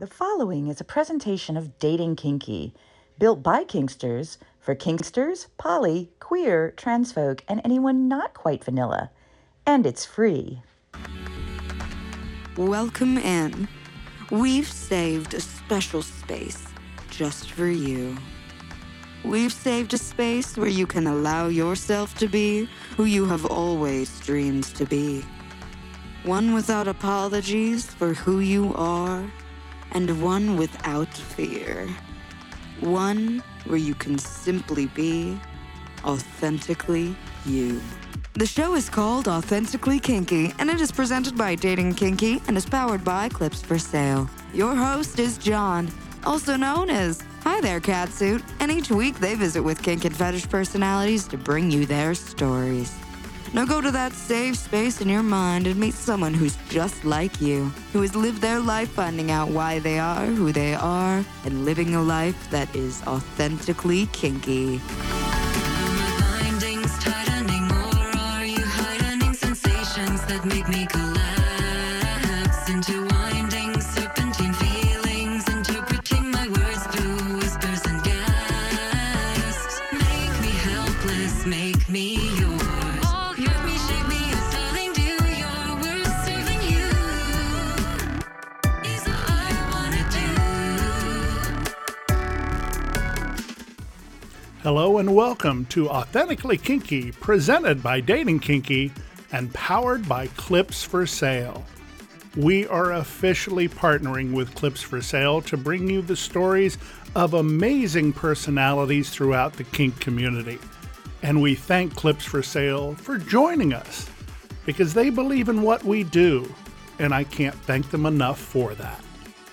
The following is a presentation of Dating Kinky, built by Kinksters, for Kinksters, poly, queer, trans folk, and anyone not quite vanilla. And it's free. Welcome in. We've saved a special space just for you. We've saved a space where you can allow yourself to be who you have always dreamed to be. One without apologies for who you are, and one without fear. One where you can simply be authentically you. The show is called Authentically Kinky, and it is presented by Dating Kinky and is powered by Clips for Sale. Your host is John, also known as Hi There Catsuit, and each week they visit with kink and fetish personalities to bring you their stories. Now go to that safe space in your mind and meet someone who's just like you, who has lived their life finding out why they are who they are and living a life that is authentically kinky. Make me collapse into winding serpentine feelings, interpreting my words through whispers and gasps. Make me helpless, make me yours. Hurt me, shape me, yes, darling, do your worst, serving you is what I wanna do. Hello and welcome to Authentically Kinky, presented by Dating Kinky and powered by Clips for Sale. We are officially partnering with Clips for Sale to bring you the stories of amazing personalities throughout the kink community. And we thank Clips for Sale for joining us because they believe in what we do, and I can't thank them enough for that.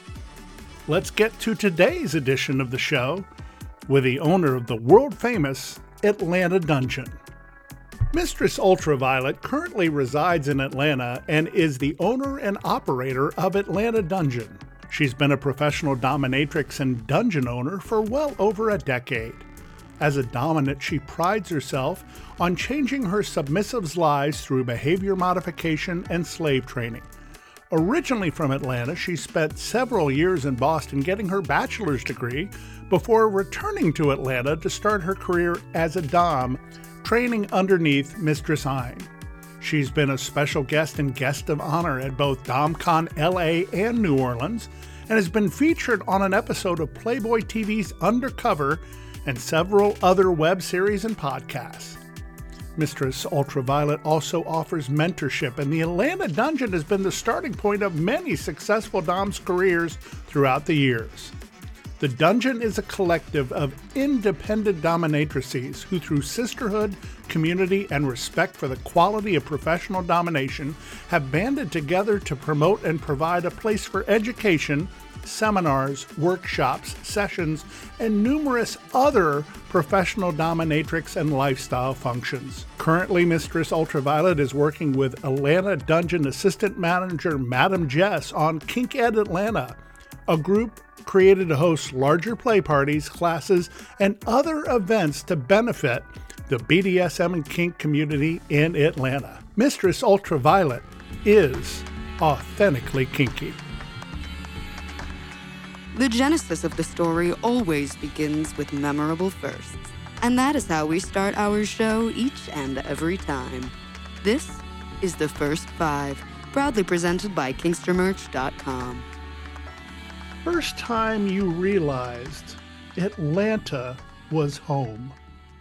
Let's get to today's edition of the show with the owner of the world-famous Atlanta Dungeon. Mistress Ultraviolet currently resides in Atlanta and is the owner and operator of Atlanta Dungeon. She's been a professional dominatrix and dungeon owner for well over a decade. As a dominant, she prides herself on changing her submissives' lives through behavior modification and slave training. Originally from Atlanta, she spent several years in Boston getting her bachelor's degree before returning to Atlanta to start her career as a dom, training underneath Mistress Ein. She's been a special guest and guest of honor at both DomCon LA and New Orleans, and has been featured on an episode of Playboy TV's Undercover and several other web series and podcasts. Mistress Ultraviolet also offers mentorship, and the Atlanta Dungeon has been the starting point of many successful doms' careers throughout the years. The Dungeon is a collective of independent dominatrices who, through sisterhood, community, and respect for the quality of professional domination, have banded together to promote and provide a place for education, seminars, workshops, sessions, and numerous other professional dominatrix and lifestyle functions. Currently, Mistress Ultraviolet is working with Atlanta Dungeon Assistant Manager Madam Jess on Kink Ed Atlanta, a group created to host larger play parties, classes, and other events to benefit the BDSM and kink community in Atlanta. Mistress Ultraviolet is authentically kinky. The genesis of the story always begins with memorable firsts, and that is how we start our show each and every time. This is The First Five, proudly presented by KinksterMerch.com. First time you realized Atlanta was home?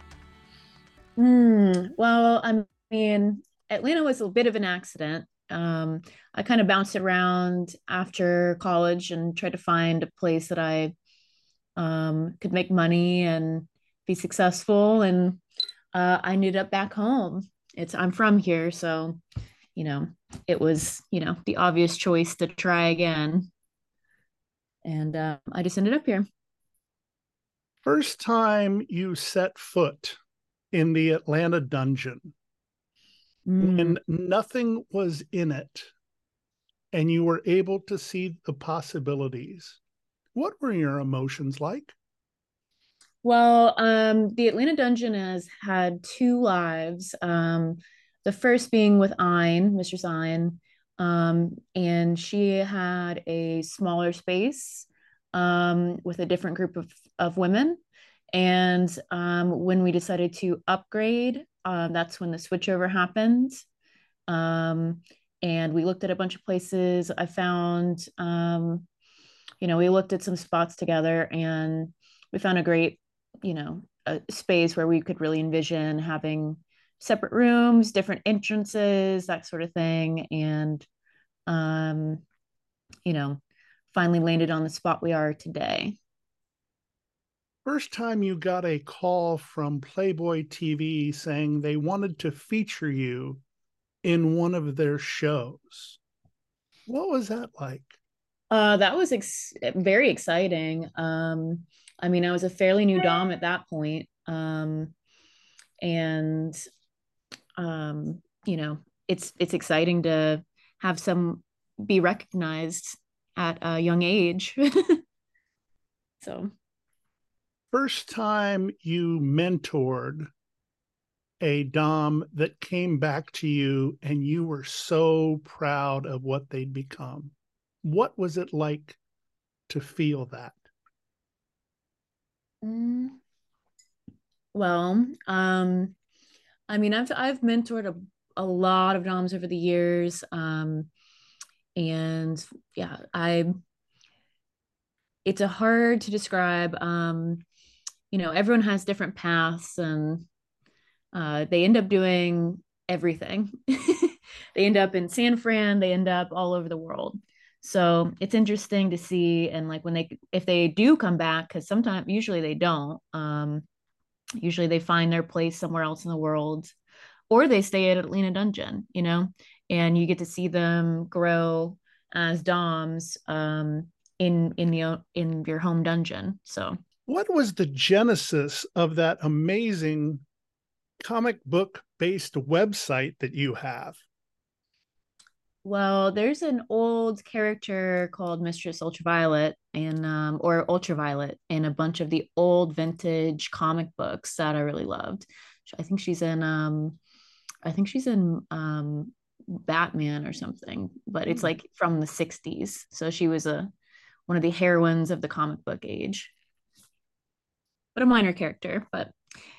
Well, I mean, Atlanta was a bit of an accident. I kind of bounced around after college and tried to find a place that I could make money and be successful. And I ended up back home. I'm from here, so it was the obvious choice to try again. And I just ended up here. First time you set foot in the Atlanta Dungeon, when nothing was in it and you were able to see the possibilities, what were your emotions like? Well, the Atlanta Dungeon has had two lives. The first being with Ein, Mistress Ein. And she had a smaller space with a different group of women. And when we decided to upgrade, that's when the switchover happened. And we looked at a bunch of places. I found, we looked at some spots together, and we found a great, a space where we could really envision having separate rooms, different entrances, that sort of thing. And, you know, finally landed on the spot we are today. First time you got a call from Playboy TV saying they wanted to feature you in one of their shows. What was that like? That was very exciting. I mean, I was a fairly new dom at that point. And it's exciting to have some be recognized at a young age. So first time you mentored a dom that came back to you and you were so proud of what they'd become, what was it like to feel that? Well, I mean, I've mentored a lot of doms over the years. And yeah, it's a hard to describe. Everyone has different paths, and they end up doing everything. They end up in San Fran, they end up all over the world. So it's interesting to see. And like if they do come back, because usually they don't, usually they find their place somewhere else in the world, or they stay at Atlanta Dungeon, and you get to see them grow as doms in your home dungeon. So what was the genesis of that amazing comic book based website that you have? Well, there's an old character called Mistress Ultraviolet or Ultraviolet in a bunch of the old vintage comic books that I really loved. I think she's in Batman or something, but it's like from the 60s. So she was one of the heroines of the comic book age. But a minor character, but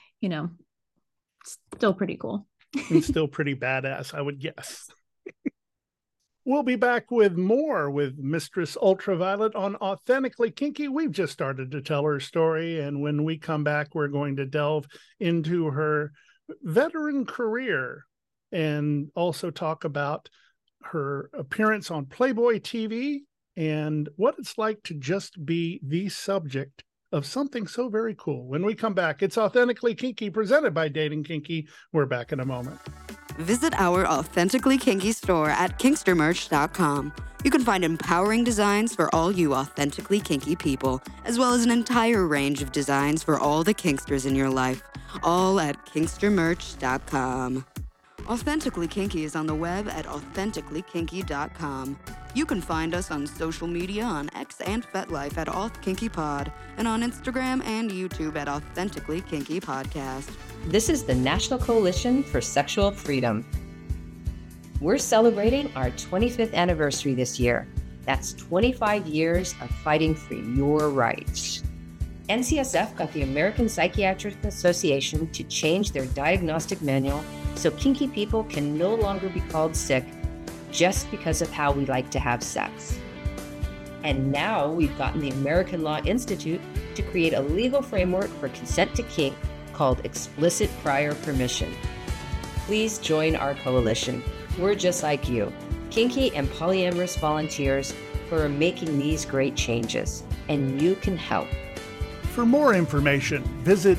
still pretty cool. And still pretty badass, I would guess. We'll be back with more with Mistress Ultraviolet on Authentically Kinky. We've just started to tell her story, and when we come back, we're going to delve into her veteran career and also talk about her appearance on Playboy TV and what it's like to just be the subject of something so very cool. When we come back, it's Authentically Kinky, presented by Dating Kinky. We're back in a moment. Visit our Authentically Kinky store at KingsterMerch.com. You can find empowering designs for all you authentically kinky people, as well as an entire range of designs for all the kinksters in your life, all at KingsterMerch.com. Authentically Kinky is on the web at AuthenticallyKinky.com. You can find us on social media on X and FetLife at AuthKinkyPod, and on Instagram and YouTube at Authentically Kinky Podcast. This is the National Coalition for Sexual Freedom. We're celebrating our 25th anniversary this year. That's 25 years of fighting for your rights. NCSF got the American Psychiatric Association to change their diagnostic manual so kinky people can no longer be called sick just because of how we like to have sex. And now we've gotten the American Law Institute to create a legal framework for consent to kink called Explicit Prior Permission. Please join our coalition. We're just like you, kinky and polyamorous volunteers who are making these great changes, and you can help. For more information, visit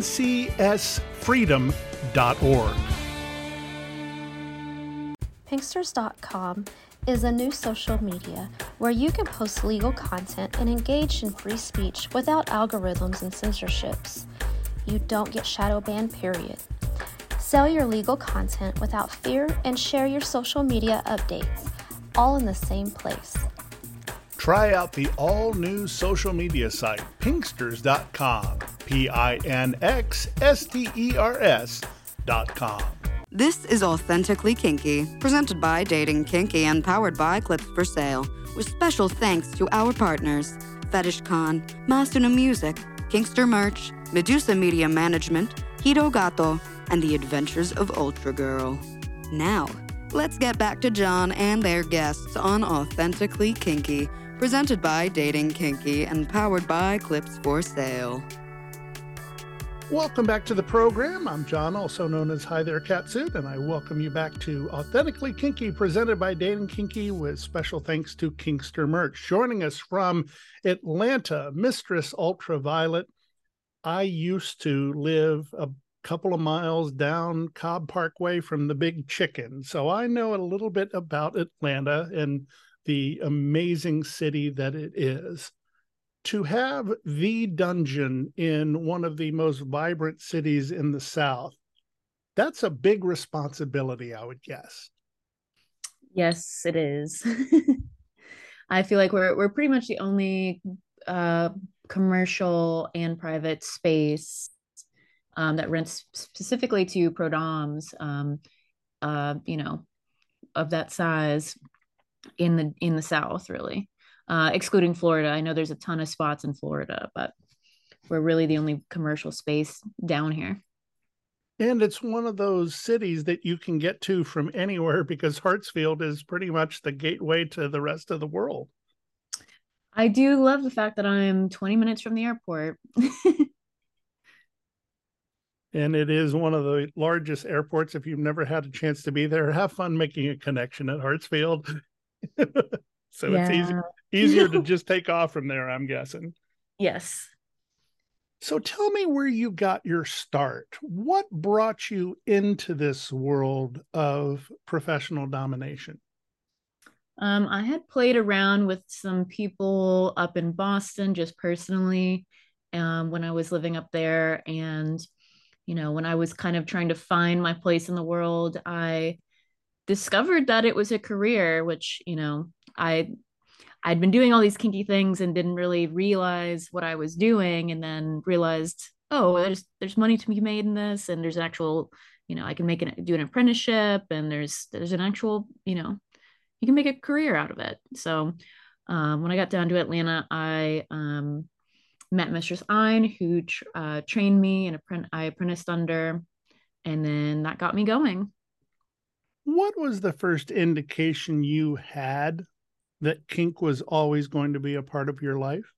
ncsfreedom.org. Pinksters.com is a new social media where you can post legal content and engage in free speech without algorithms and censorships. You don't get shadow banned, period. Sell your legal content without fear and share your social media updates, all in the same place. Try out the all-new social media site, Pinksters.com, PINXSTERS.com. This is Authentically Kinky, presented by Dating Kinky and powered by Clips for Sale, with special thanks to our partners, FetishCon, Masuna Music, Kinkster Merch, Medusa Media Management, Hito Gato, and the Adventures of Ultra Girl. Now, let's get back to John and their guests on Authentically Kinky, presented by Dating Kinky and powered by Clips for Sale. Welcome back to the program. I'm John, also known as Hi There Catsuit, and I welcome you back to Authentically Kinky, presented by Dating Kinky, with special thanks to Kinkster Merch. Joining us from Atlanta, Mistress Ultraviolet. I used to live a couple of miles down Cobb Parkway from the Big Chicken, so I know a little bit about Atlanta and the amazing city that it is. To have the dungeon in one of the most vibrant cities in the South, that's a big responsibility, I would guess. Yes, it is. I feel like we're pretty much the only commercial and private space that rents specifically to pro doms, of that size in the South, really. Excluding Florida. I know there's a ton of spots in Florida, but we're really the only commercial space down here. And it's one of those cities that you can get to from anywhere, because Hartsfield is pretty much the gateway to the rest of the world. I do love the fact that I'm 20 minutes from the airport. And it is one of the largest airports. If you've never had a chance to be there, have fun making a connection at Hartsfield. So yeah. It's easier to just take off from there, I'm guessing. Yes. So tell me where you got your start. What brought you into this world of professional domination? I had played around with some people up in Boston, just personally, when I was living up there. And, when I was kind of trying to find my place in the world, I discovered that it was a career, which, I'd been doing all these kinky things and didn't really realize what I was doing, and then realized, oh, there's money to be made in this, and there's an actual, I can do an apprenticeship, and there's an actual, you can make a career out of it. So when I got down to Atlanta, I met Mistress Ein, who trained me, and I apprenticed under, and then that got me going. What was the first indication you had that kink was always going to be a part of your life?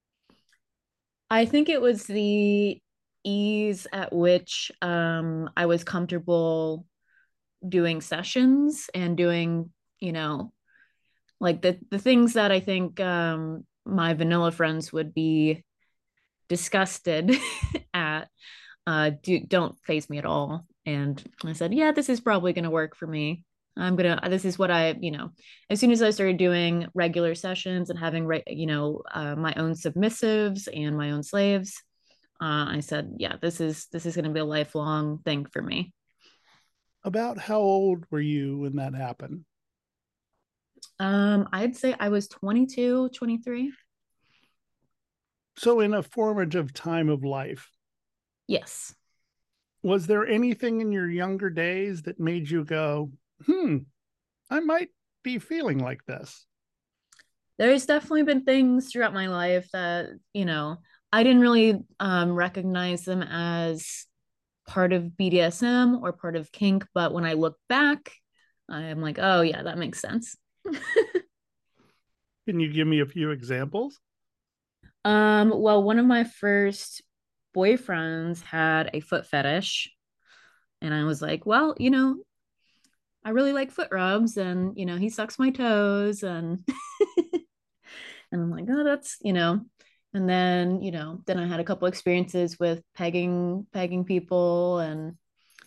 I think it was the ease at which I was comfortable doing sessions and doing, like the things that I think my vanilla friends would be disgusted at, don't faze me at all. And I said, yeah, this is probably going to work for me. This is what I, as soon as I started doing regular sessions and having, my own submissives and my own slaves, I said, yeah, this is going to be a lifelong thing for me. About how old were you when that happened? I'd say I was 22, 23. So in a formative time of life. Yes. Was there anything in your younger days that made you go, I might be feeling like this? There's definitely been things throughout my life that, I didn't really recognize them as part of BDSM or part of kink. But when I look back, I'm like, oh, yeah, that makes sense. Can you give me a few examples? Well, one of my first boyfriends had a foot fetish. And I was like, well, I really like foot rubs, and he sucks my toes, and and I'm like, oh, that's and then then I had a couple experiences with pegging people, and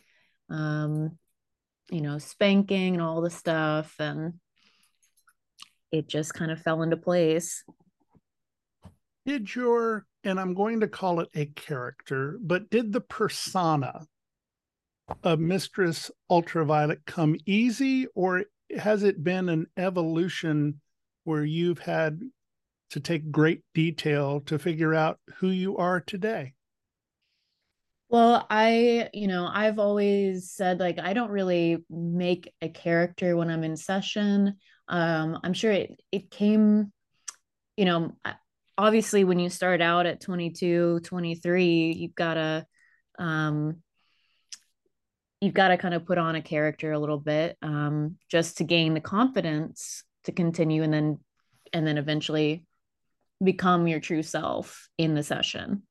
spanking and all the stuff, and it just kind of fell into place. Did your, and I'm going to call it a character, but did the persona of Mistress Ultraviolet come easy, or has it been an evolution where you've had to take great detail to figure out who you are today? Well, I've always said like I don't really make a character when I'm in session. I'm sure it came, you know, obviously when you start out at 22, 23, um you've got to kind of put on a character a little bit, just to gain the confidence to continue, and then eventually become your true self in the session.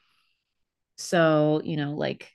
So, like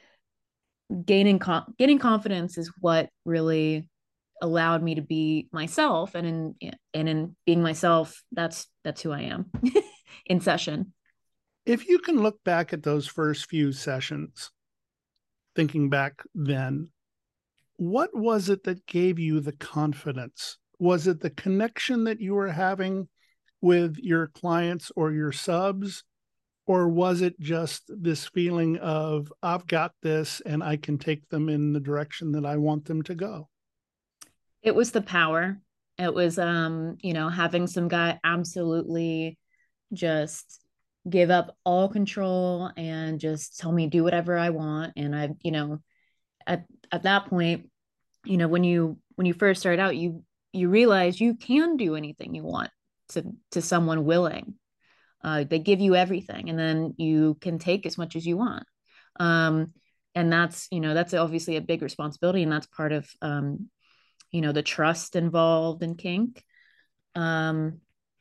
gaining confidence is what really allowed me to be myself, and in being myself, that's who I am in session. If you can look back at those first few sessions, thinking back then, what was it that gave you the confidence? Was it the connection that you were having with your clients or your subs? Or was it just this feeling of, I've got this and I can take them in the direction that I want them to go? It was the power. It was, having some guy absolutely just give up all control and just tell me do whatever I want. And at at that point, when you first start out, you realize you can do anything you want to someone willing. They give you everything, and then you can take as much as you want. Um, and that's obviously a big responsibility, and that's part of the trust involved in kink. Um,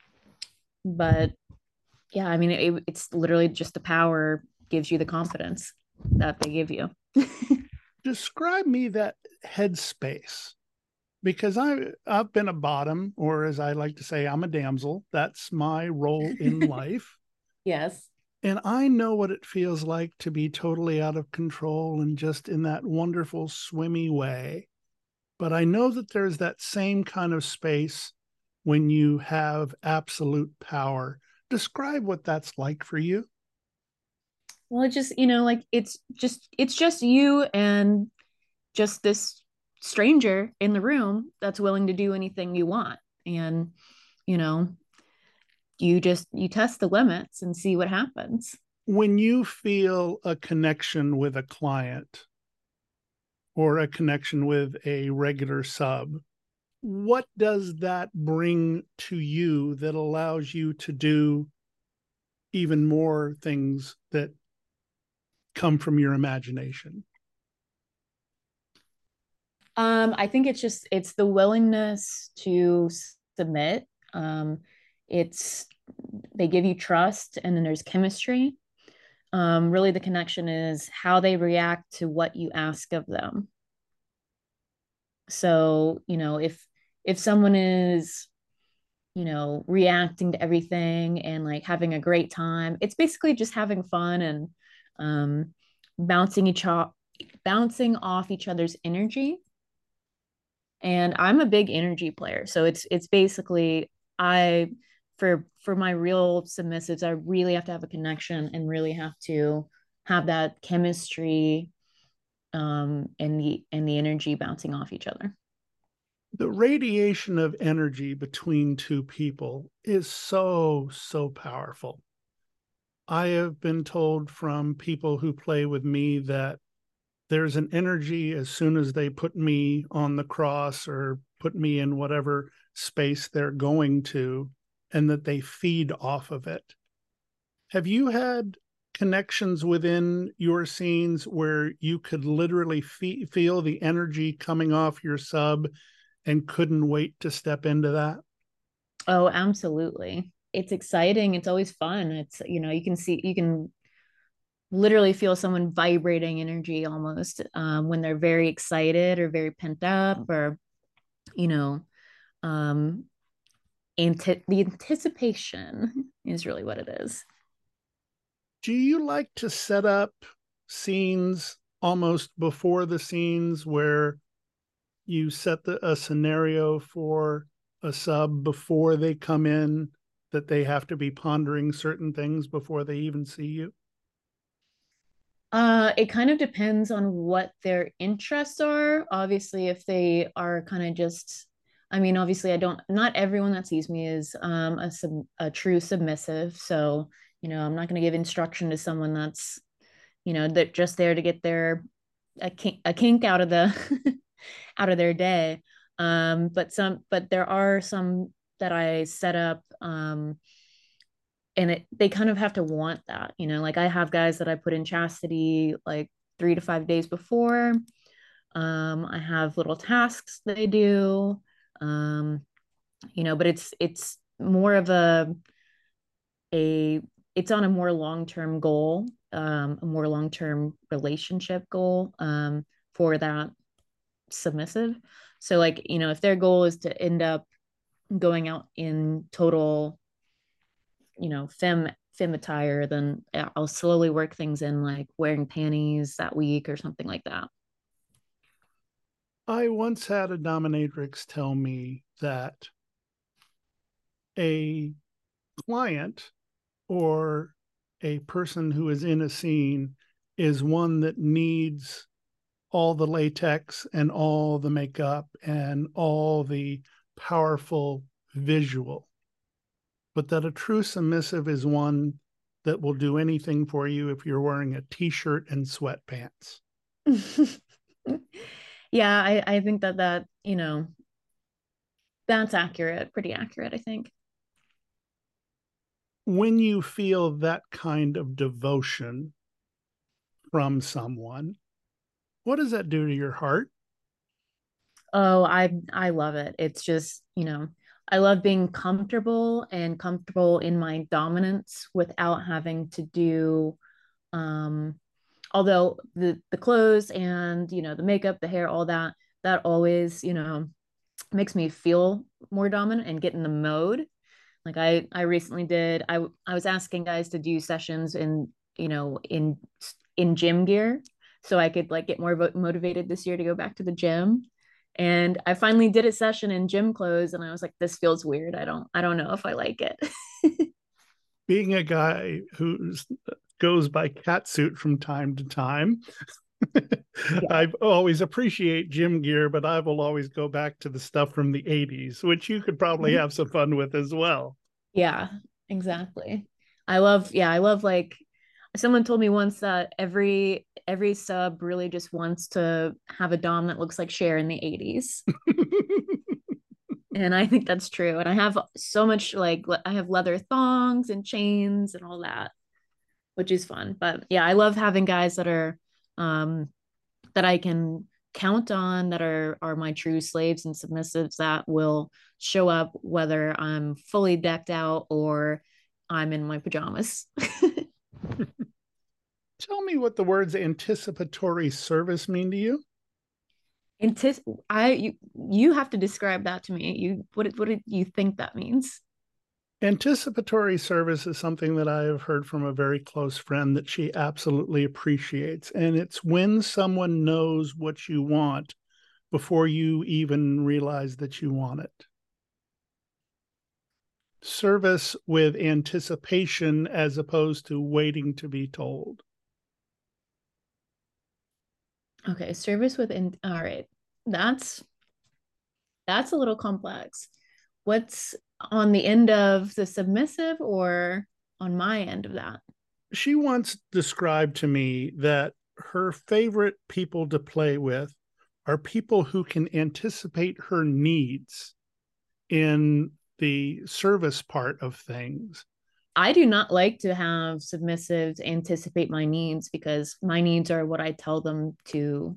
but yeah, I mean, it's literally just the power gives you the confidence that they give you. Describe me that headspace, because I've been a bottom, or as I like to say, I'm a damsel. That's my role in life. Yes. And I know what it feels like to be totally out of control and just in that wonderful swimmy way. But I know that there's that same kind of space when you have absolute power. Describe what that's like for you. Well, it just, like it's just you and just this stranger in the room that's willing to do anything you want. And, you know, you test the limits and see what happens. When you feel a connection with a client or a connection with a regular sub, what does that bring to you that allows you to do even more things that come from your imagination? I think it's the willingness to submit. It's they give you trust, and then there's chemistry. Really, the connection is how they react to what you ask of them. So, if someone is, reacting to everything and like having a great time, it's basically just having fun and um, bouncing bouncing off each other's energy. And I'm a big energy player, so it's basically I for my real submissives, I really have to have a connection and really have to have that chemistry, and the energy bouncing off each other. The radiation of energy between two people is so, so powerful. I have been told from people who play with me that there's an energy as soon as they put me on the cross or put me in whatever space they're going to, and that they feed off of it. Have you had connections within your scenes where you could literally feel the energy coming off your sub and couldn't wait to step into that? Oh, absolutely. It's exciting. It's always fun. You can literally feel someone vibrating energy almost, when they're very excited or very pent up, or, you know, um, the anticipation is really what it is. Do you like to set up scenes almost before the scenes where you set a scenario for a sub before they come in, that they have to be pondering certain things before they even see you? It kind of depends on what their interests are. Obviously, if they are kind of just, I mean, obviously, not everyone that sees me is a true submissive. So, I'm not going to give instruction to someone that's, they're just there to get a kink out of the out of their day. But there are some that I set up, and they kind of have to want that, like I have guys that I put in chastity like 3 to 5 days before. I have little tasks they do. But it's more of a it's on a more long-term goal, a more long-term relationship goal, for that submissive. So like, if their goal is to end up going out in total, femme attire, then I'll slowly work things in, like wearing panties that week or something like that. I once had a dominatrix tell me that a client or a person who is in a scene is one that needs all the latex and all the makeup and all the powerful visual, but that a true submissive is one that will do anything for you if you're wearing a t-shirt and sweatpants. Yeah, I think that that's accurate, pretty accurate, I think. When you feel that kind of devotion from someone, what does that do to your heart? Oh, I love it. It's just, I love being comfortable in my dominance without having to do, um although the clothes and, the makeup, the hair, all that always, makes me feel more dominant and get in the mode. Like I recently did, I was asking guys to do sessions in, in gym gear, so I could like get more motivated this year to go back to the gym. And I finally did a session in gym clothes, and I was like, this feels weird. I don't know if I like it. Being a guy who goes by catsuit from time to time, I always appreciate gym gear, but I will always go back to the stuff from the 80s, which you could probably have some fun with as well. Yeah, exactly. I love like, someone told me once that every sub really just wants to have a dom that looks like Cher in the 80s. And I think that's true. And I have so much, like I have leather thongs and chains and all that, which is fun. But yeah, I love having guys um that I can count on, that are my true slaves and submissives, that will show up whether I'm fully decked out or I'm in my pajamas. Tell me what the words anticipatory service mean to you. You have to describe that to me. What did you think that means? Anticipatory service is something that I have heard from a very close friend that she absolutely appreciates. And it's when someone knows what you want before you even realize that you want it. Service with anticipation as opposed to waiting to be told. Okay, service within. All right, that's that's a little complex. What's on the end of the submissive or on my end of that? She once described to me that her favorite people to play with are people who can anticipate her needs in the service part of things. I do not like to have submissives anticipate my needs, because my needs are what I tell them to,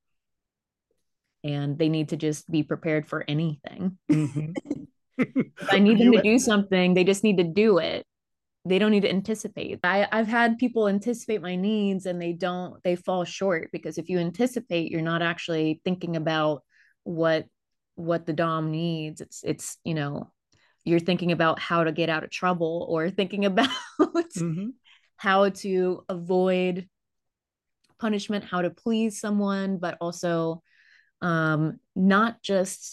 and they need to just be prepared for anything. Mm-hmm. If I need them to do something, they just need to do it. They don't need to anticipate. I've had people anticipate my needs and they fall short, because if you anticipate, you're not actually thinking about what the dom needs. It's you're thinking about how to get out of trouble, or thinking about Mm-hmm. how to avoid punishment, how to please someone, but also, not just,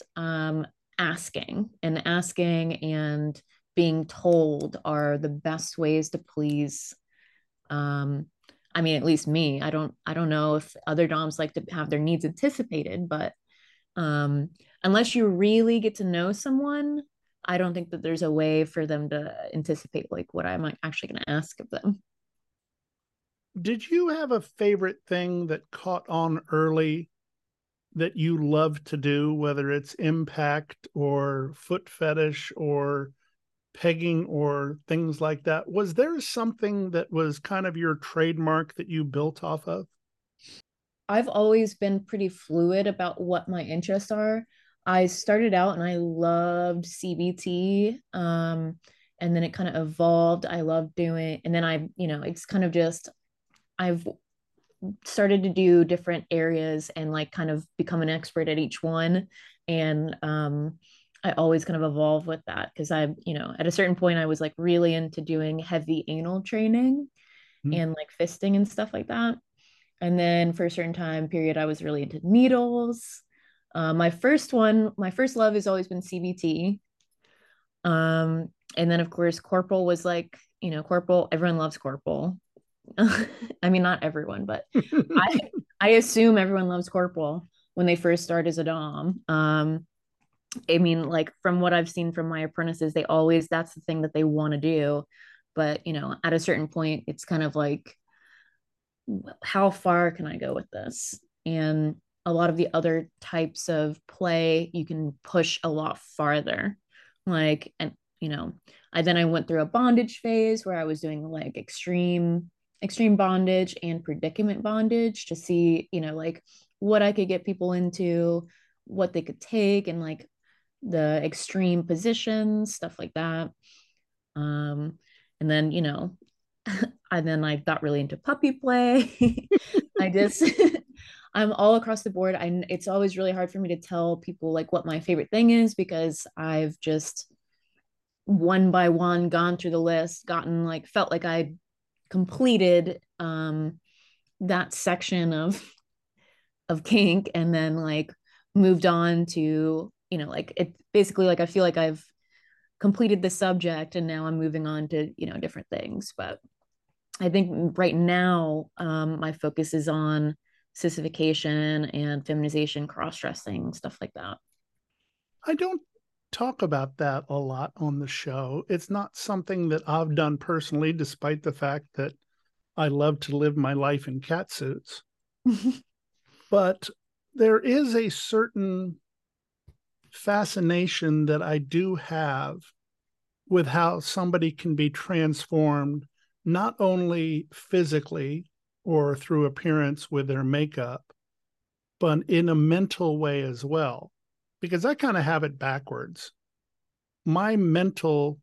asking and being told are the best ways to please. um I mean, at least me, I don't know if other doms like to have their needs anticipated, but um unless you really get to know someone, I don't think that there's a way for them to anticipate like what I'm actually going to ask of them. Did you have a favorite thing that caught on early that you love to do, whether it's impact or foot fetish or pegging or things like that? Was there something that was kind of your trademark that you built off of? I've always been pretty fluid about what my interests are. I started out and I loved CBT. And then it kind of evolved. I loved doing, and then it's kind of just, I've started to do different areas and like kind of become an expert at each one. And I always kind of evolve with that because at a certain point, I was like really into doing heavy anal training Hmm. and like fisting and stuff like that. And then for a certain time period, I was really into needles. My first love has always been CBT. And then of course, corporal was like, corporal, everyone loves corporal. I mean, not everyone, but I I assume everyone loves corporal when they first start as a dom. I mean, like from what I've seen from my apprentices, they always that's the thing that they want to do. But at a certain point, it's kind of like, how far can I go with this? And a lot of the other types of play, you can push a lot farther. Like, and I went through a bondage phase where I was doing like extreme bondage and predicament bondage to see, like what I could get people into, what they could take, and like the extreme positions, stuff like that. Um, and then, and then I got really into puppy play. I just, I'm all across the board. It's always really hard for me to tell people like what my favorite thing is because I've just one by one gone through the list, gotten like, felt like I completed that section of kink, and then like moved on to, like it basically like I feel like I've completed the subject and now I'm moving on to, different things. But I think right now, my focus is on sissification and feminization, cross dressing, stuff like that. I don't talk about that a lot on the show. It's not something that I've done personally, despite the fact that I love to live my life in cat suits. But there is a certain fascination that I do have with how somebody can be transformed, not only physically or through appearance with their makeup, but in a mental way as well. Because I kind of have it backwards. My mental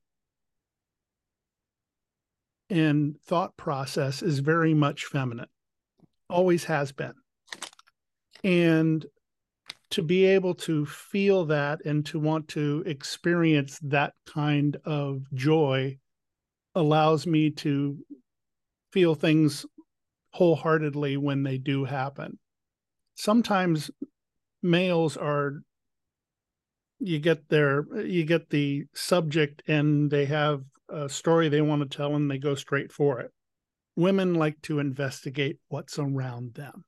and thought process is very much feminine, always has been. And to be able to feel that and to want to experience that kind of joy allows me to feel things wholeheartedly when they do happen. Sometimes males are, you get the subject and they have a story they want to tell and they go straight for it. Women like to investigate what's around them.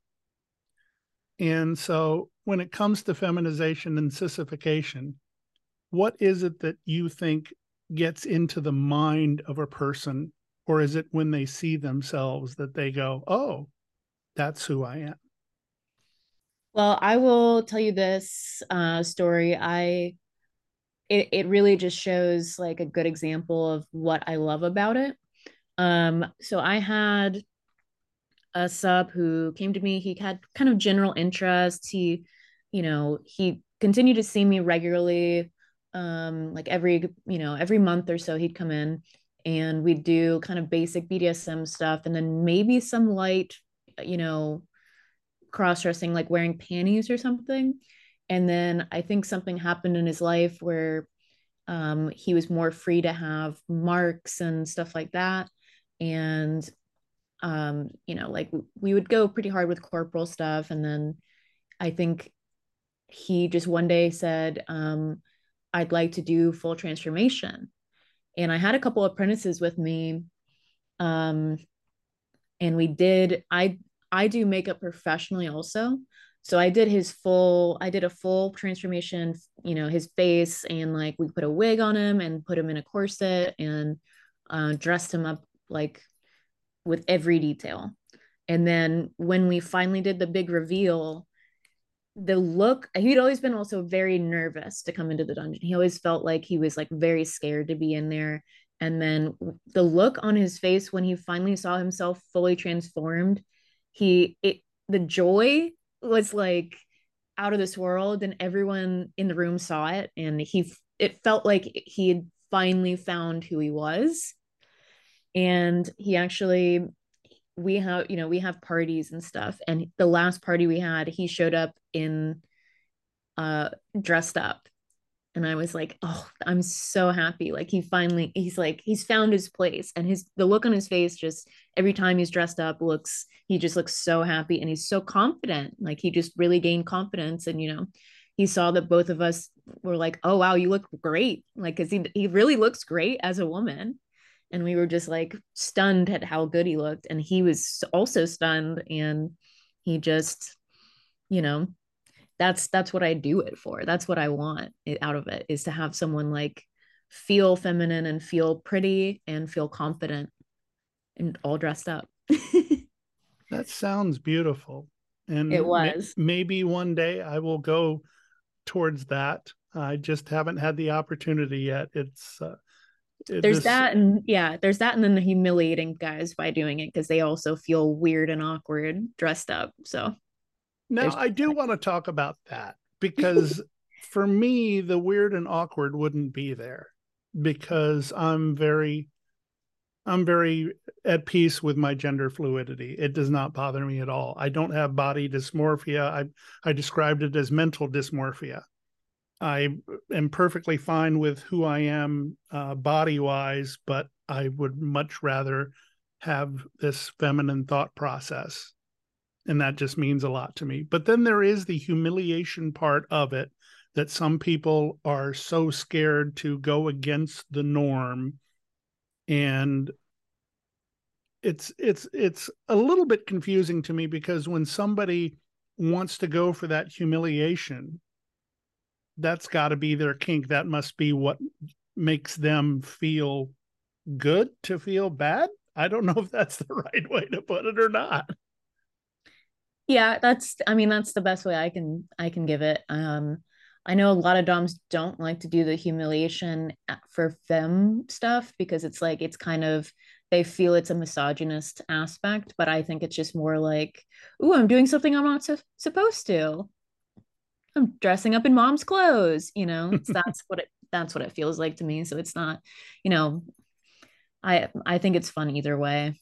And so when it comes to feminization and sissification, what is it that you think gets into the mind of a person? Or is it when they see themselves that they go, oh, that's who I am? Well, I will tell you this story. It really just shows like a good example of what I love about it. So I had a sub who came to me. He had kind of general interest. He continued to see me regularly. Like every month or so he'd come in and we'd do kind of basic BDSM stuff and then maybe some light, you know, cross-dressing, like wearing panties or something. And then I think something happened in his life where he was more free to have marks and stuff like that. And like we would go pretty hard with corporal stuff. And then I think he just one day said, I'd like to do full transformation. And I had a couple of apprentices with me. Um, and I do makeup professionally also. So I did a full transformation, his face, and like we put a wig on him and put him in a corset and dressed him up like with every detail. And then when we finally did the big reveal, the look, he'd always been also very nervous to come into the dungeon. He always felt like he was like very scared to be in there. And then the look on his face when he finally saw himself fully transformed, the joy was like out of this world, and everyone in the room saw it. And it felt like he had finally found who he was. And he actually, we have parties and stuff, and the last party we had, he showed up in dressed up, and I was like, oh, I'm so happy. Like he's found his place, and the look on his face, just every time he's dressed up, he just looks so happy, and he's so confident. Like he just really gained confidence. And he saw that both of us were like, oh wow, you look great. Like, because he really looks great as a woman. And we were just like stunned at how good he looked, and he was also stunned. And he just, you know that's what I do it for. That's what I want out of it, is to have someone like feel feminine and feel pretty and feel confident and all dressed up. That sounds beautiful. And It was. maybe one day I will go towards that. I just haven't had the opportunity yet. There's that, and yeah, there's that, and then the humiliating guys by doing it because they also feel weird and awkward dressed up. So now I do want to talk about that, because for me, the weird and awkward wouldn't be there, because I'm very at peace with my gender fluidity. It does not bother me at all. I don't have body dysmorphia. I described it as mental dysmorphia. I am perfectly fine with who I am body-wise, but I would much rather have this feminine thought process. And that just means a lot to me. But then there is the humiliation part of it, that some people are so scared to go against the norm. And it's a little bit confusing to me, because when somebody wants to go for that humiliation, that's got to be their kink. That must be what makes them feel good to feel bad. I don't know if that's the right way to put it or not. Yeah, that's the best way I can give it. I know a lot of doms don't like to do the humiliation for femme stuff, because it's like it's kind of, they feel it's a misogynist aspect, but I think it's just more like, ooh, I'm doing something I'm not supposed to. I'm dressing up in mom's clothes, that's what it feels like to me. So it's not, you know, I think it's fun either way.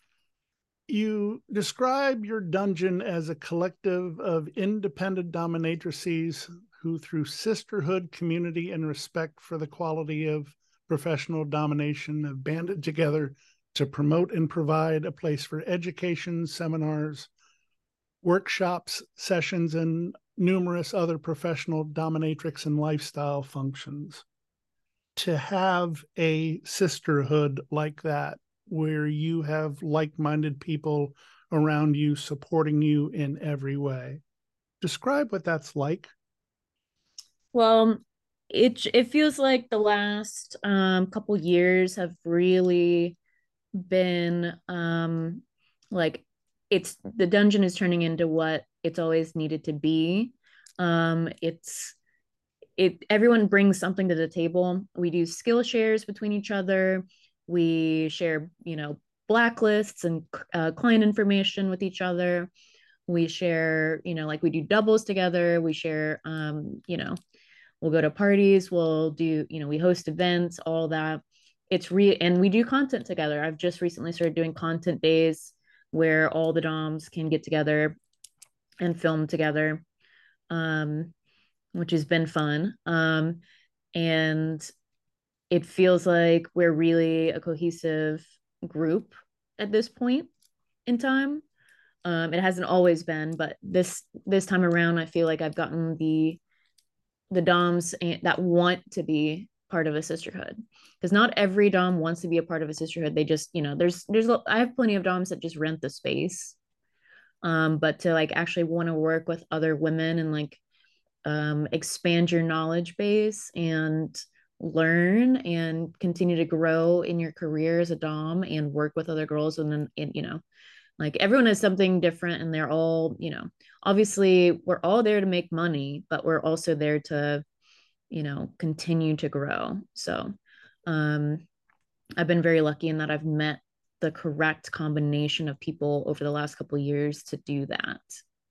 You describe your dungeon as a collective of independent dominatrices who, through sisterhood, community, and respect for the quality of professional domination, have banded together to promote and provide a place for education, seminars, workshops, sessions, and numerous other professional dominatrix and lifestyle functions. To have a sisterhood like that, where you have like-minded people around you supporting you in every way, describe what that's like. Well, it feels like the last couple years have really been like, it's the dungeon is turning into what it's always needed to be. It's it Everyone brings something to the table. We do skill shares between each other. We share, blacklists and client information with each other. We share, like we do doubles together. We share, we'll go to parties. We'll do, we host events, all that. And we do content together. I've just recently started doing content days where all the DOMs can get together and film together, which has been fun. And it feels like we're really a cohesive group at this point in time. It hasn't always been, but this time around, I feel like I've gotten the DOMs that want to be part of a sisterhood, because not every DOM wants to be a part of a sisterhood. They just, I have plenty of DOMs that just rent the space. But to like actually want to work with other women and like expand your knowledge base and learn and continue to grow in your career as a dom and work with other girls. And then, like everyone has something different, and they're all, obviously we're all there to make money, but we're also there to, continue to grow. So I've been very lucky in that I've met the correct combination of people over the last couple of years to do that.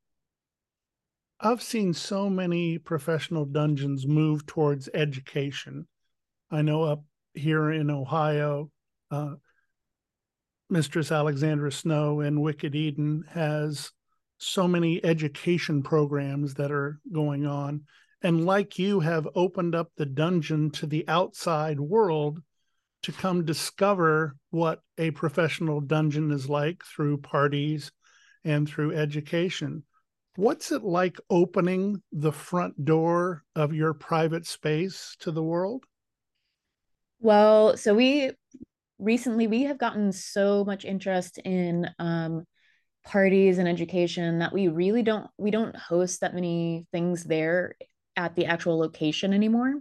I've seen so many professional dungeons move towards education. I know up here in Ohio, Mistress Alexandra Snow in Wicked Eden has so many education programs that are going on. And like you, have opened up the dungeon to the outside world to come discover what a professional dungeon is like through parties and through education. What's it like opening the front door of your private space to the world? Well, so we have gotten so much interest in parties and education that we don't host that many things there at the actual location anymore.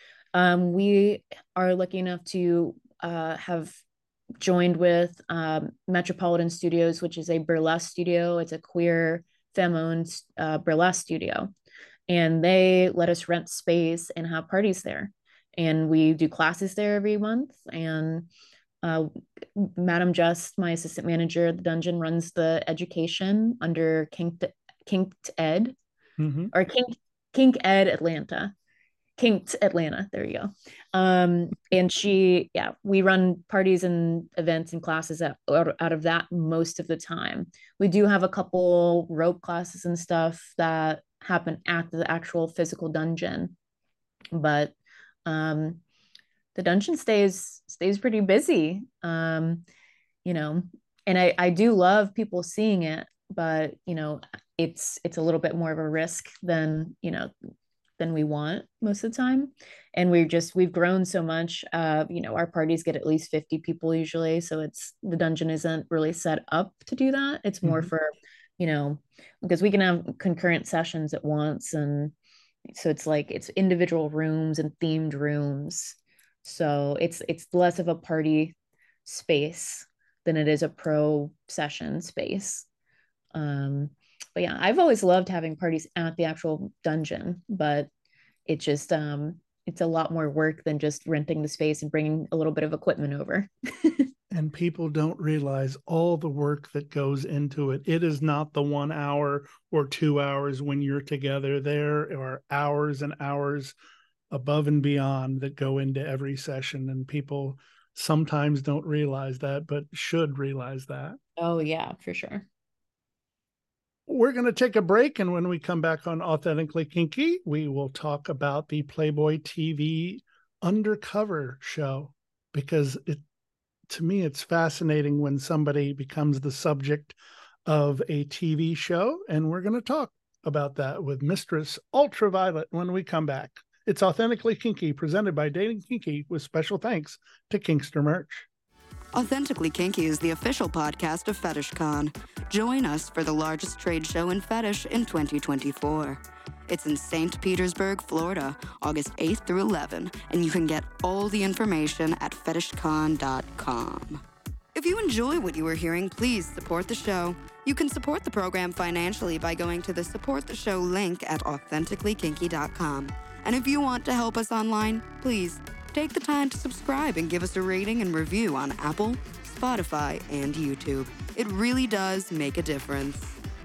We are lucky enough to have joined with Metropolitan Studios, which is a burlesque studio. It's a queer, femme-owned burlesque studio. And they let us rent space and have parties there. And we do classes there every month. And Madam Just, my assistant manager at the dungeon, runs the education under Kinked Ed, or Kink Ed Atlanta. Kinked Atlanta. There you go. And we run parties and events and classes out of that most of the time. We do have a couple rope classes and stuff that happen at the actual physical dungeon, but the dungeon stays pretty busy. And I do love people seeing it, but it's a little bit more of a risk than we want most of the time. And we've grown so much. Our parties get at least 50 people usually, so the dungeon isn't really set up to do that. It's more for because we can have concurrent sessions at once, and so it's individual rooms and themed rooms. So it's less of a party space than it is a pro session space. But yeah, I've always loved having parties at the actual dungeon, but it just it's a lot more work than just renting the space and bringing a little bit of equipment over. And people don't realize all the work that goes into it. It is not the 1 hour or 2 hours when you're together. There are hours and hours above and beyond that go into every session, and people sometimes don't realize that, but should realize that. Oh yeah, for sure. We're going to take a break, and when we come back on Authentically Kinky, we will talk about the Playboy TV Undercover show, because to me, it's fascinating when somebody becomes the subject of a TV show, and we're going to talk about that with Mistress Ultraviolet when we come back. It's Authentically Kinky, presented by Dating Kinky, with special thanks to Kinkster Merch. Authentically Kinky is the official podcast of FetishCon. Join us for the largest trade show in fetish in 2024. It's in St. Petersburg, Florida, August 8th through 11, and you can get all the information at fetishcon.com. If you enjoy what you are hearing, please support the show. You can support the program financially by going to the Support the Show link at authenticallykinky.com. And if you want to help us online, please take the time to subscribe and give us a rating and review on Apple, Spotify, and YouTube. It really does make a difference.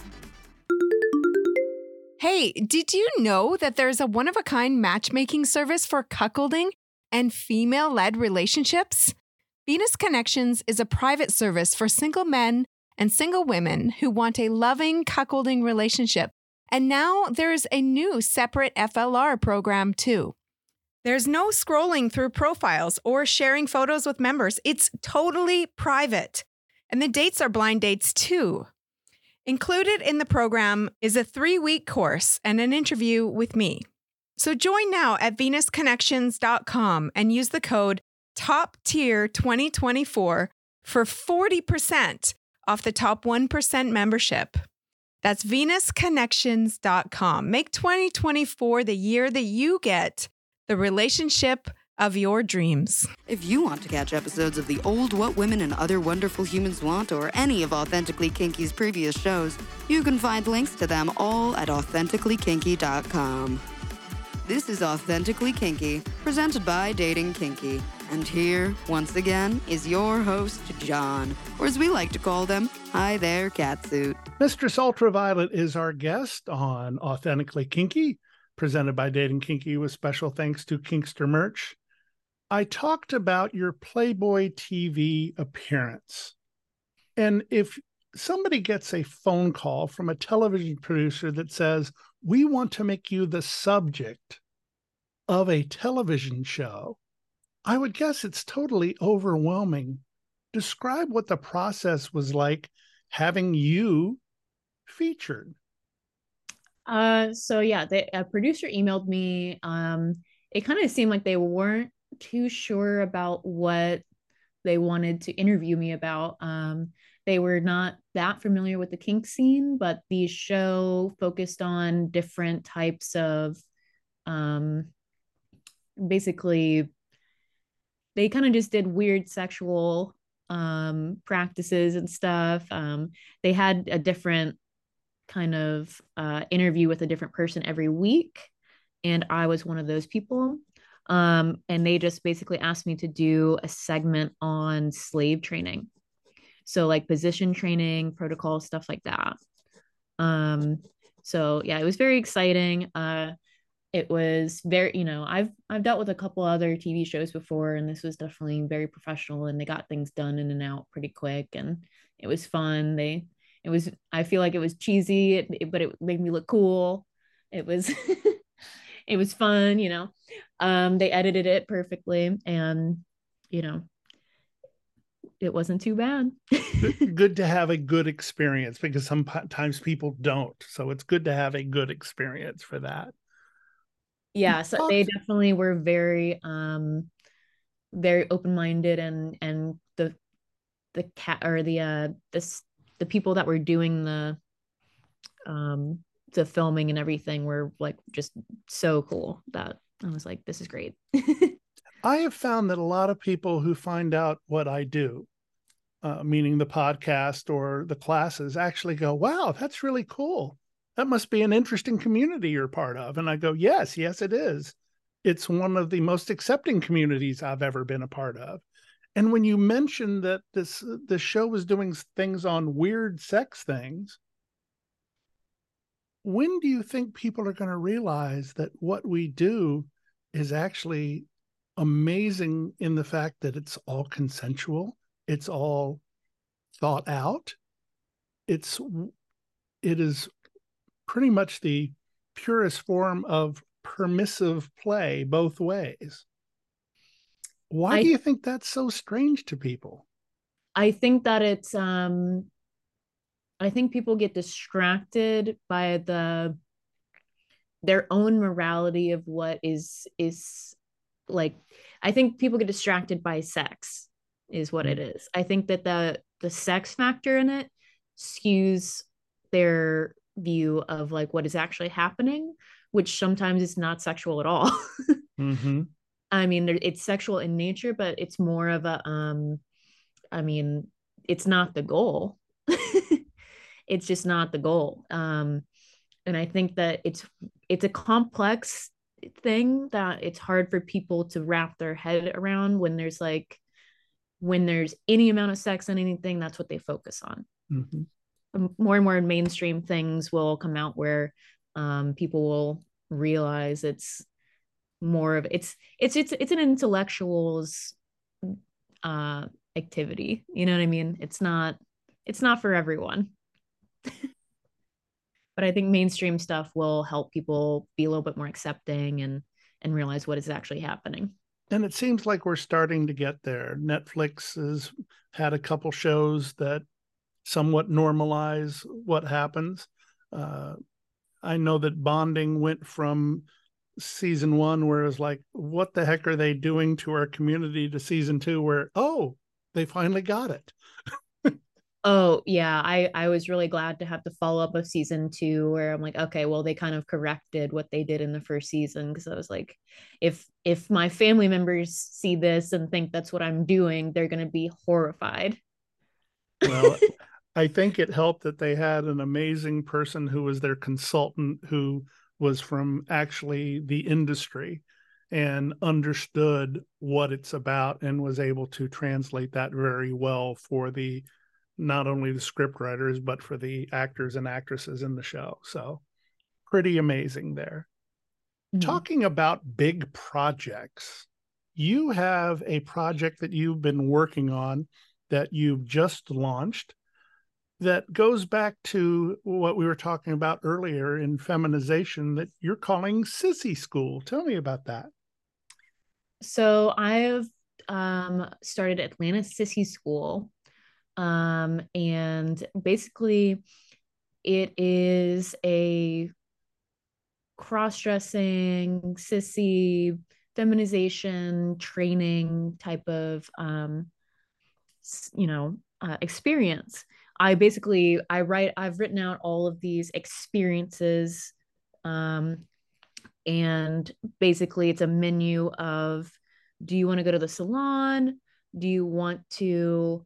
Hey, did you know that there's a one-of-a-kind matchmaking service for cuckolding and female-led relationships? Venus Connections is a private service for single men and single women who want a loving cuckolding relationship. And now there's a new separate FLR program, too. There's no scrolling through profiles or sharing photos with members. It's totally private. And the dates are blind dates, too. Included in the program is a 3-week course and an interview with me. So join now at venusconnections.com and use the code TOPTIER2024 for 40% off the top 1% membership. That's venusconnections.com. Make 2024 the year that you get the relationship of your dreams. If you want to catch episodes of the old What Women and Other Wonderful Humans Want or any of Authentically Kinky's previous shows, you can find links to them all at authenticallykinky.com. This is Authentically Kinky, presented by Dating Kinky. And here, once again, is your host, John, or as we like to call them, Hi There Catsuit. Mistress Ultraviolet is our guest on Authentically Kinky, presented by Dating Kinky with special thanks to Kinkster Merch. I talked about your Playboy TV appearance. And if somebody gets a phone call from a television producer that says, we want to make you the subject of a television show, I would guess it's totally overwhelming. Describe what the process was like having you featured. So yeah, a producer emailed me. It kind of seemed like they weren't too sure about what they wanted to interview me about. They were not that familiar with the kink scene, but the show focused on different types of, basically, they kind of just did weird sexual practices and stuff. They had a different kind of interview with a different person every week, and I was one of those people. And they just basically asked me to do a segment on slave training, so like position training, protocol, stuff like that. So yeah, it was very exciting. It was very, I've dealt with a couple other TV shows before, and this was definitely very professional, and they got things done in and out pretty quick, and it was fun. I feel like it was cheesy, but it made me look cool. It was, it was fun, They edited it perfectly, and, it wasn't too bad. Good to have a good experience, because sometimes people don't. So it's good to have a good experience for that. Yeah, so they definitely were very very open-minded, and the cat or the people that were doing the filming and everything were like just so cool that I was like, this is great. I have found that a lot of people who find out what I do, meaning the podcast or the classes, actually go, wow, that's really cool. That must be an interesting community you're part of. And I go, yes, it is. It's one of the most accepting communities I've ever been a part of. And when you mentioned that this show was doing things on weird sex things, when do you think people are going to realize that what we do is actually amazing in the fact that it's all consensual, it's all thought out, it is pretty much the purest form of permissive play both ways? Why do you think that's so strange to people? I think that it's I think people get distracted by their own morality of what is like. I think people get distracted by sex is what it is. I think that the sex factor in it skews their view of like what is actually happening, which sometimes is not sexual at all. Mm-hmm. I mean, it's sexual in nature, but it's more of a I mean, it's not the goal. It's just not the goal. And I think that it's a complex thing that it's hard for people to wrap their head around when there's any amount of sex and anything, that's what they focus on. Mm-hmm. More and more mainstream things will come out where people will realize it's more of it's an intellectual's activity. You know what I mean? It's not for everyone. But I think mainstream stuff will help people be a little bit more accepting and realize what is actually happening. And it seems like we're starting to get there. Netflix has had a couple shows that somewhat normalize what happens. I know that Bonding went from season 1, where it was like, what the heck are they doing to our community, to season 2, where, oh, they finally got it. Oh yeah, I was really glad to have the follow up of season 2 where I'm like, okay, well they kind of corrected what they did in the first season, because I was like, if my family members see this and think that's what I'm doing, they're gonna be horrified. Well, I think it helped that they had an amazing person who was their consultant, who was from actually the industry and understood what it's about and was able to translate that very well for the not only the script writers, but for the actors and actresses in the show. So pretty amazing there. Mhm. Talking about big projects, you have a project that you've been working on that you've just launched that goes back to what we were talking about earlier in feminization that you're calling Sissy School. Tell me about that. So I've started Atlanta Sissy School. And basically it is a cross-dressing, sissy, feminization training type of experience. I've written out all of these experiences, and basically it's a menu of, do you want to go to the salon? Do you want to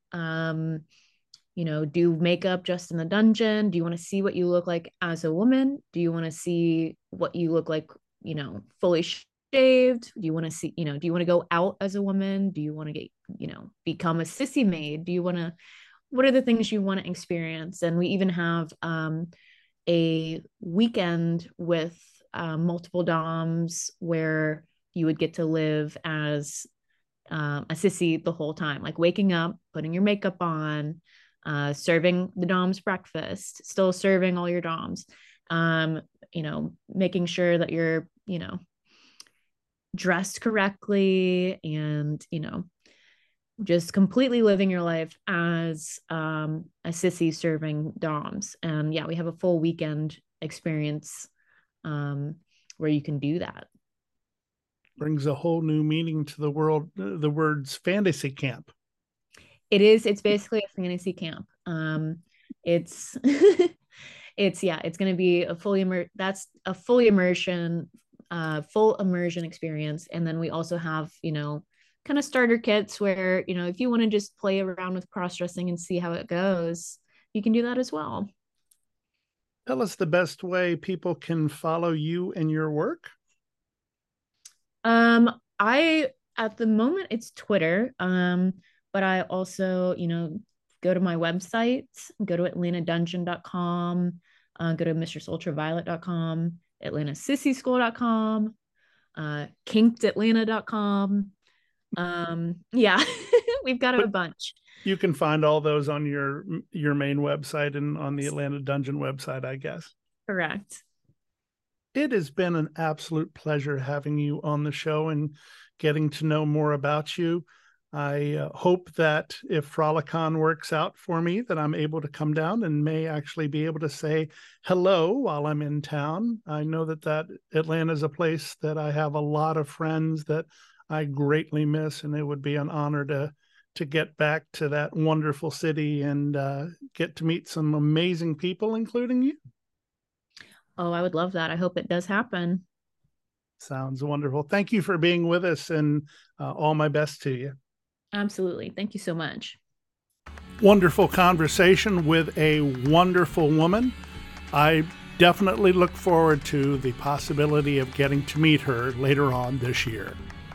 do makeup just in the dungeon? Do you want to see what you look like as a woman? Do you want to see what you look like, fully shaved? Do you want to see, do you want to go out as a woman? Do you want to get, become a sissy maid? What are the things you want to experience? And we even have a weekend with multiple doms where you would get to live as a sissy the whole time, like waking up, putting your makeup on, serving the doms breakfast, still serving all your doms, making sure that you're, dressed correctly, and, just completely living your life as a sissy serving doms. And yeah, we have a full weekend experience where you can do that. Brings a whole new meaning to the world, the words fantasy camp. It's basically a fantasy camp. It's it's going to be a full immersion experience. And then we also have, kind of starter kits where, if you want to just play around with cross-dressing and see how it goes, you can do that as well. Tell us the best way people can follow you and your work. At the moment it's Twitter. But I also, go to my website, go to atlantadungeon.com, go to mistressultraviolet.com, atlantasissyschool.com, kinkedatlanta.com. Yeah, we've got a bunch. You can find all those on your main website and on the Atlanta Dungeon website, I guess. Correct. It has been an absolute pleasure having you on the show and getting to know more about you. I hope that if Frolicon works out for me, that I'm able to come down and may actually be able to say hello while I'm in town. I know that Atlanta is a place that I have a lot of friends that I greatly miss, and it would be an honor to get back to that wonderful city and get to meet some amazing people, including you. Oh, I would love that. I hope it does happen. Sounds wonderful. Thank you for being with us, and all my best to you. Absolutely. Thank you so much. Wonderful conversation with a wonderful woman. I definitely look forward to the possibility of getting to meet her later on this year.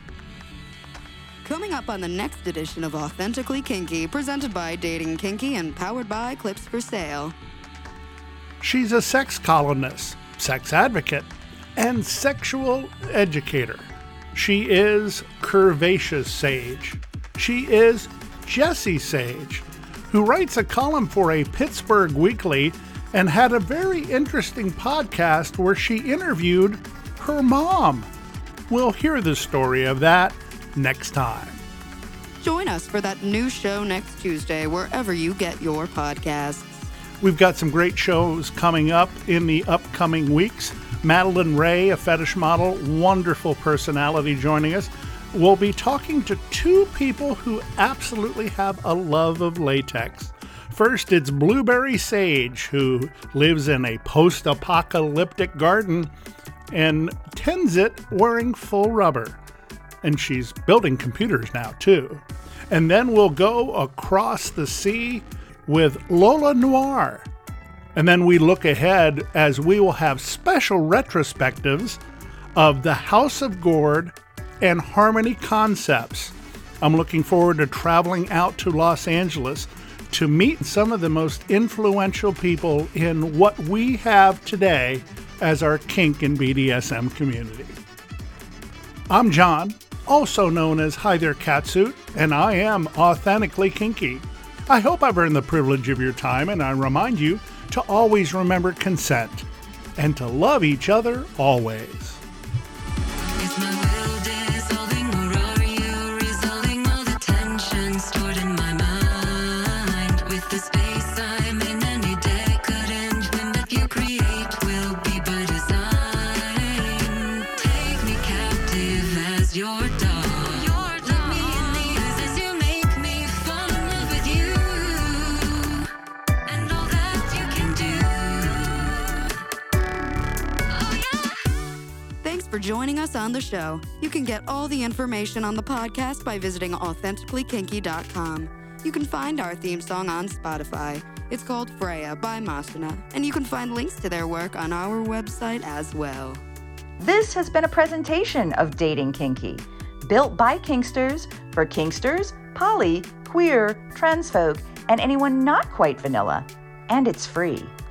Coming up on the next edition of Authentically Kinky, presented by Dating Kinky and powered by Clips for Sale. She's a sex columnist, sex advocate, and sexual educator. She is Curvaceous Sage. She is Jessie Sage, who writes a column for a Pittsburgh Weekly and had a very interesting podcast where she interviewed her mom. We'll hear the story of that next time. Join us for that new show next Tuesday, wherever you get your podcasts. We've got some great shows coming up in the upcoming weeks. Madeline Ray, a fetish model, wonderful personality, joining us. We'll be talking to two people who absolutely have a love of latex. First, it's Blueberry Sage, who lives in a post-apocalyptic garden and tends it wearing full rubber. And she's building computers now, too. And then we'll go across the sea with Lola Noir. And then we look ahead as we will have special retrospectives of the House of Gourd and Harmony Concepts. I'm looking forward to traveling out to Los Angeles to meet some of the most influential people in what we have today as our kink and BDSM community. I'm John, also known as Hi There Catsuit, and I am authentically kinky. I hope I've earned the privilege of your time, and I remind you to always remember consent and to love each other always. Is my will dissolving, or are you resolving all the tension stored in my mind? With the space I'm in, any decadent whim that you create will be by design. Take me captive as your dog. Look me in the eyes as you make me fall in love with you, and all that you can do. Oh yeah. Thanks for joining us on the show. You can get all the information on the podcast by visiting authenticallykinky.com. You can find our theme song on Spotify. It's called Freya by Masuna, and you can find links to their work on our website as well. This has been a presentation of Dating Kinky, built by Kinksters for Kinksters, poly, queer, trans folk, and anyone not quite vanilla. And it's free.